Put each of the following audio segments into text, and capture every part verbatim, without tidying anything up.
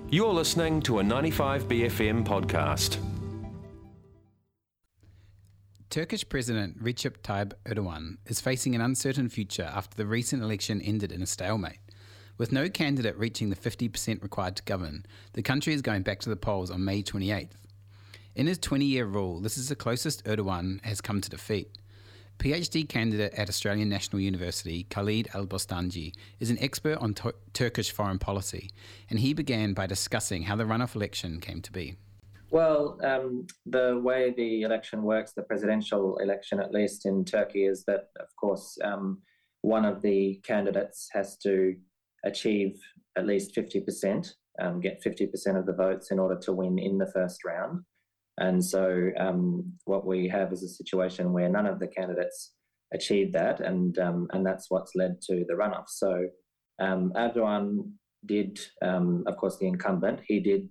You're listening to a ninety-five B F M podcast. Turkish President Recep Tayyip Erdogan is facing an uncertain future after the recent election ended in a stalemate. With no candidate reaching the fifty percent required to govern, the country is going back to the polls on May twenty-eighth. In his twenty-year rule, this is the closest Erdogan has come to defeat. PhD candidate at Australian National University, Khalid Al-Bostanji, is an expert on to- Turkish foreign policy, and he began by discussing how the runoff election came to be. Well, um, the way the election works, the presidential election, at least in Turkey, is that, of course, um, one of the candidates has to achieve at least fifty percent, um, get fifty percent of the votes in order to win in the first round. And so um, what we have is a situation where none of the candidates achieved that, and um, and that's what's led to the runoff. So um, Erdogan did, um, of course, the incumbent, he did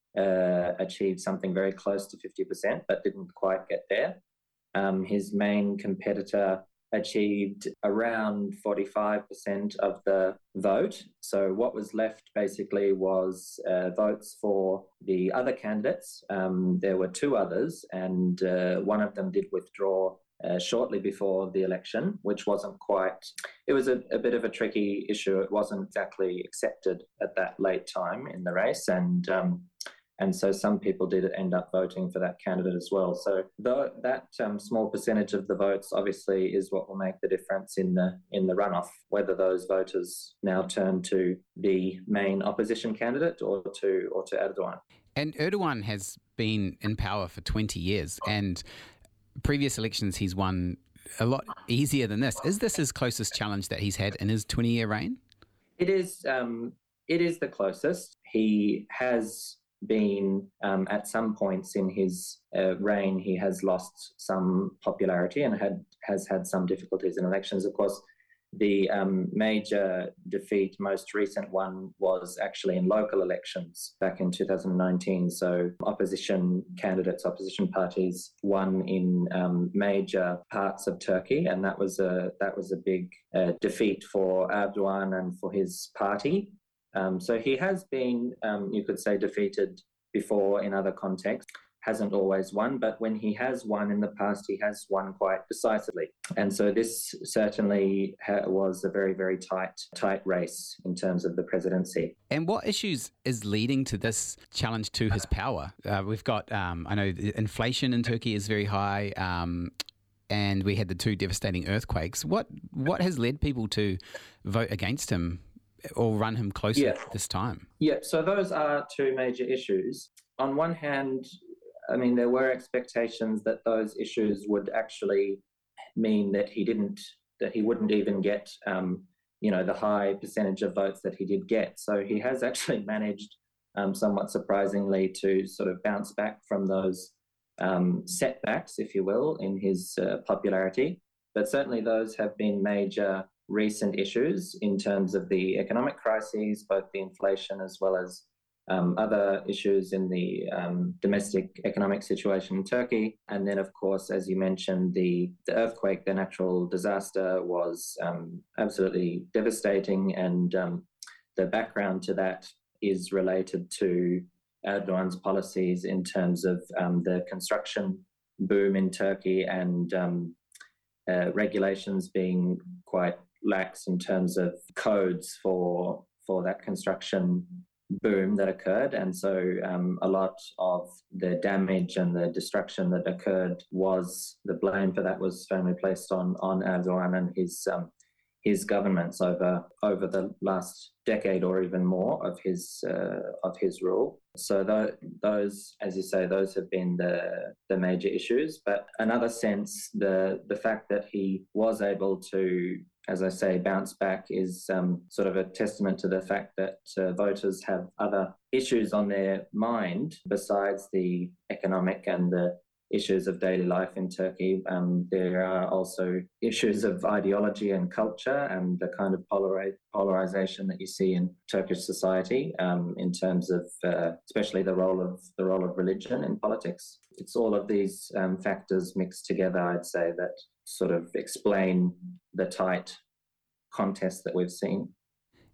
uh, achieve something very close to fifty percent, but didn't quite get there. Um, his main competitor achieved around forty-five percent of the vote. So what was left basically was uh, votes for the other candidates. Um, there were two others, and uh, one of them did withdraw uh, shortly before the election, which wasn't quite, it was a, a bit of a tricky issue. It wasn't exactly accepted at that late time in the race, and um, And so some people did end up voting for that candidate as well. So the, that um, small percentage of the votes obviously is what will make the difference in the in the runoff, whether those voters now turn to the main opposition candidate or to or to Erdogan. And Erdogan has been in power for twenty years, and previous elections he's won a lot easier than this. Is this his closest challenge that he's had in his twenty-year reign? It is. Um, it is the closest. He has been um, at some points in his uh, reign, he has lost some popularity and had has had some difficulties in elections. Of course, the um, major defeat, most recent one, was actually in local elections back in two thousand nineteen. So opposition candidates, opposition parties won in um, major parts of Turkey, and that was a that was a big uh, defeat for Erdogan and for his party. Um, so he has been, um, you could say, defeated before in other contexts, hasn't always won, but when he has won in the past, he has won quite decisively. And so this certainly ha- was a very, very tight, tight race in terms of the presidency. And what issues is leading to this challenge to his power? Uh, we've got, um, I know inflation in Turkey is very high, um, and we had the two devastating earthquakes. What, what has led people to vote against him or run him closer yeah. this time? Yeah, so those are two major issues. On one hand, I mean, there were expectations that those issues would actually mean that he didn't, that he wouldn't even get, um, you know, the high percentage of votes that he did get. So he has actually managed, um, somewhat surprisingly, to sort of bounce back from those um, setbacks, if you will, in his uh, popularity. But certainly those have been major recent issues in terms of the economic crises, both the inflation as well as um, other issues in the um, domestic economic situation in Turkey. And then, of course, as you mentioned, the, the earthquake, the natural disaster, was um, absolutely devastating. And um, the background to that is related to Erdogan's policies in terms of um, the construction boom in Turkey and um, uh, regulations being quite lax in terms of codes for for that construction boom that occurred. And so um, a lot of the damage and the destruction that occurred was, the blame for that was firmly placed on on Erdogan and his um, his governments over over the last decade or even more of his uh, of his rule. So th- those, as you say, those have been the the major issues. But another sense, the the fact that he was able to, as I say, bounce back is um, sort of a testament to the fact that uh, voters have other issues on their mind besides the economic and the issues of daily life in Turkey. Um, there are also issues of ideology and culture and the kind of polari- polarization that you see in Turkish society um, in terms of uh, especially the role of the role of religion in politics. It's all of these um, factors mixed together, I'd say, that sort of explain the tight contest that we've seen.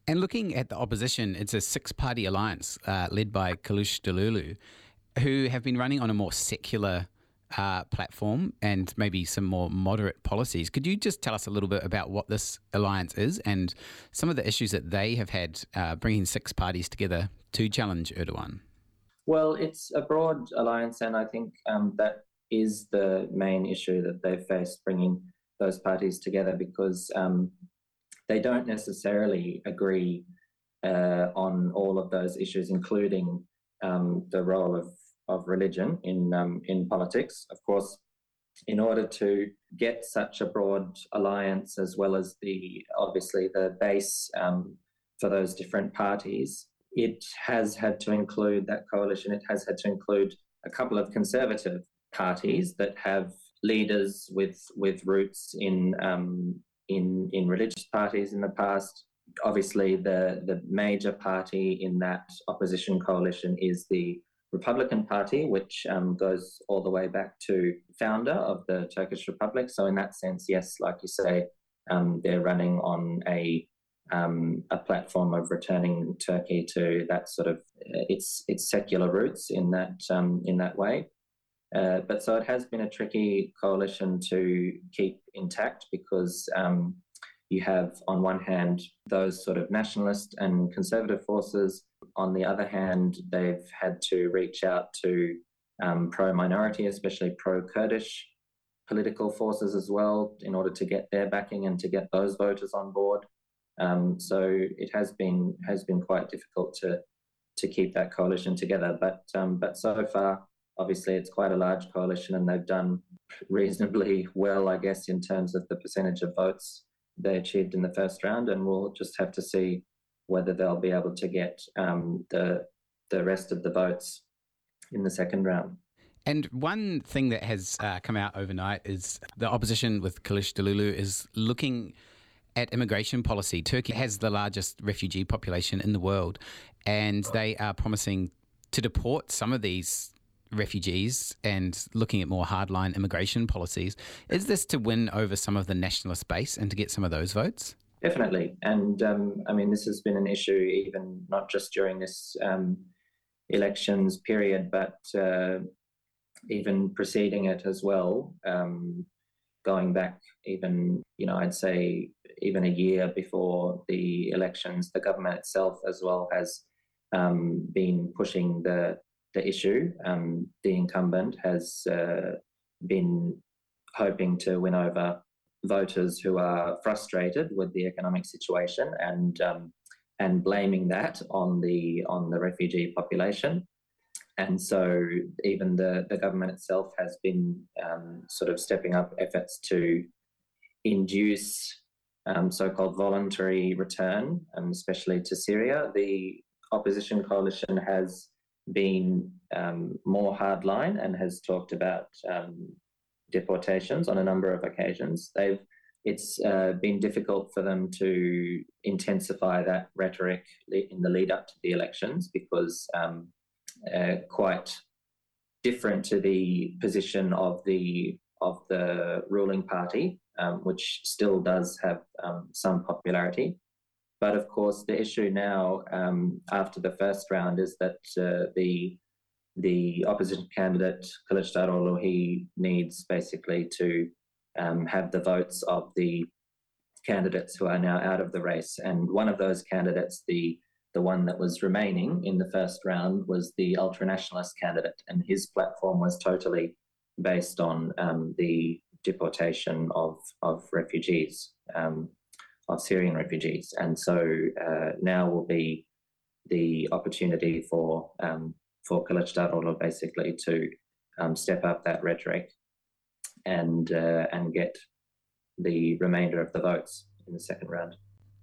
And looking at the opposition, it's a six-party alliance uh, led by Kılıçdaroğlu, who have been running on a more secular uh, platform and maybe some more moderate policies. Could you just tell us a little bit about what this alliance is and some of the issues that they have had uh, bringing six parties together to challenge Erdogan? Well, it's a broad alliance, and I think um, that is the main issue that they've faced, bringing those parties together, because um, they don't necessarily agree uh, on all of those issues, including um, the role of, of religion in um, in politics. Of course, in order to get such a broad alliance, as well as the obviously the base um, for those different parties, it has had to include that coalition. It has had to include a couple of conservative parties that have leaders with with roots in um, in in religious parties in the past. Obviously, the the major party in that opposition coalition is the Republican Party, which um, goes all the way back to founder of the Turkish Republic. So in that sense, yes, like you say, um, they're running on a um, a platform of returning Turkey to that sort of uh, its its secular roots in that um, in that way. Uh, but so it has been a tricky coalition to keep intact, because um, you have, on one hand, those sort of nationalist and conservative forces. On the other hand, they've had to reach out to um, pro-minority, especially pro-Kurdish political forces as well, in order to get their backing and to get those voters on board. Um, so it has been has been quite difficult to to keep that coalition together. But um, but so far, obviously, it's quite a large coalition, and they've done reasonably well, I guess, in terms of the percentage of votes they achieved in the first round. And we'll just have to see whether they'll be able to get um, the the rest of the votes in the second round. And one thing that has uh, come out overnight is the opposition with Kılıçdaroğlu is looking at immigration policy. Turkey has the largest refugee population in the world, and they are promising to deport some of these refugees and looking at more hardline immigration policies. Is this to win over some of the nationalist base and to get some of those votes? Definitely. And um, I mean, this has been an issue even not just during this um, elections period, but uh, even preceding it as well, um, going back even, you know, I'd say even a year before the elections, the government itself as well has um, been pushing the the issue. Um, the incumbent has uh, been hoping to win over voters who are frustrated with the economic situation and um, and blaming that on the on the refugee population. And so even the, the government itself has been um, sort of stepping up efforts to induce um, so-called voluntary return, um, especially to Syria. The opposition coalition has been um, more hardline and has talked about um, deportations on a number of occasions. They've it's uh, been difficult for them to intensify that rhetoric in the lead up to the elections, because um, uh, quite different to the position of the of the ruling party, um, which still does have um, some popularity. But of course, the issue now um, after the first round is that uh, the the opposition candidate, Kılıçdaroğlu, he needs basically to um, have the votes of the candidates who are now out of the race. And one of those candidates, the the one that was remaining in the first round, was the ultranationalist candidate. And his platform was totally based on um, the deportation of, of refugees, um, of Syrian refugees. And so uh, now will be the opportunity for um, for Kılıçdaroğlu basically to um, step up that rhetoric and uh, and get the remainder of the votes in the second round.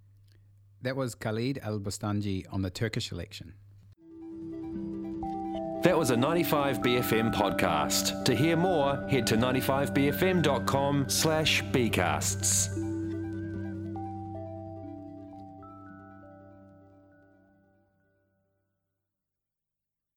That was Khalid Al-Bostanji on the Turkish election. That was a ninety-five B F M podcast. To hear more, head to ninety-five b f m dot com slash bcasts.